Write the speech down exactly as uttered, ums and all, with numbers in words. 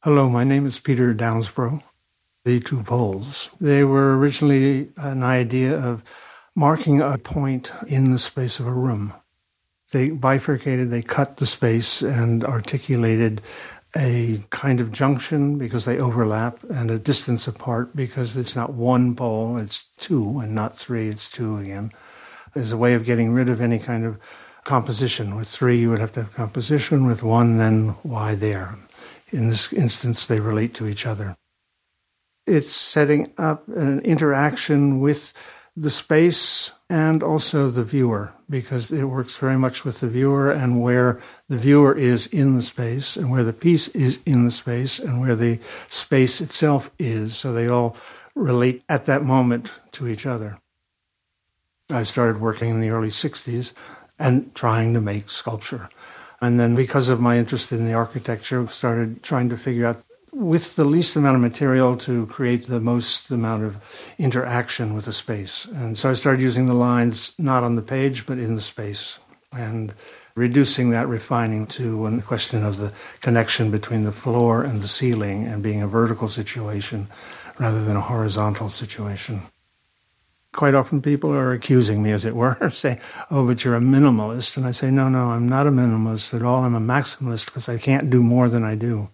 Hello, my name is Peter Downsborough. The two poles, they were originally an idea of marking a point in the space of a room. They bifurcated, they cut the space and articulated a kind of junction because they overlap and a distance apart because it's not one pole, it's two, and not three, it's two again. There's a way of getting rid of any kind of composition. With three, you would have to have composition. With one, then why there? In this instance, they relate to each other. It's setting up an interaction with the space and also the viewer, because it works very much with the viewer and where the viewer is in the space and where the piece is in the space and where the space itself is. So they all relate at that moment to each other. I started working in the early sixties and trying to make sculpture. And then because of my interest in the architecture, started trying to figure out with the least amount of material to create the most amount of interaction with the space. And so I started using the lines not on the page, but in the space, and reducing that, refining to a question of the connection between the floor and the ceiling and being a vertical situation rather than a horizontal situation. Quite often people are accusing me, as it were, saying, oh, but you're a minimalist. And I say, no, no, I'm not a minimalist at all. I'm a maximalist because I can't do more than I do.